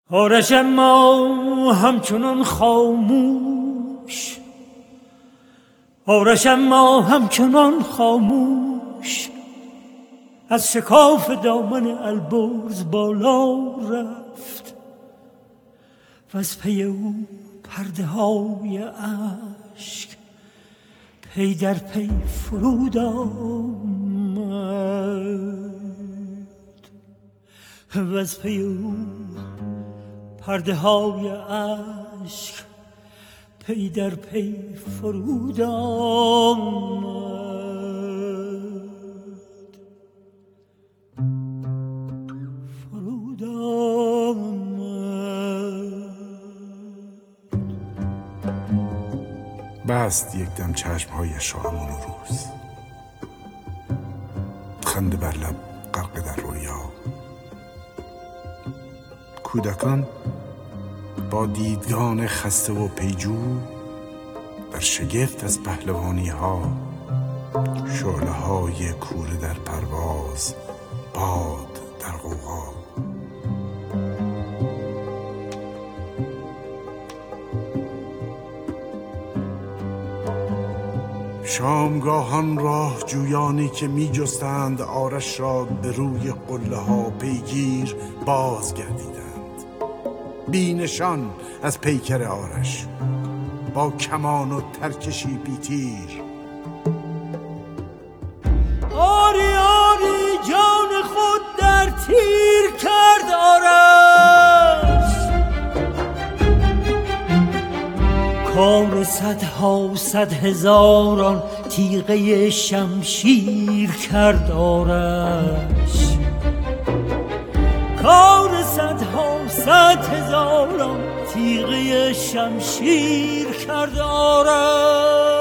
آرش ما همچنان خاموش، آرش ما همچنان خاموش، از شکاف دامن البرز بالا رفت و از پی او پرده های عشق پی در پی فرود آمد و از پی او پرده های عشق پی در پی فرود آمد. بست یک دم چشمهایش را همان روز، خنده بر لب غرق در رویا. کودکان با دیدگان خسته و پیجو در شگفت از پهلوانی ها، شعله های کوره در پرواز، باد در غوغا. شامگاهان راه جویانی که می جستند آرش را به روی قله ها پیگیر باز گردیدند، بی نشان از پیکر آرش، با کمان و ترکشی بی تیر. آری آری جان خود در تیر کرد آرش، کار صدها صد هزاران تیغه شمشیر کرد آرش، کار صدها صد هزاران تیغه شمشیر کرد آرش.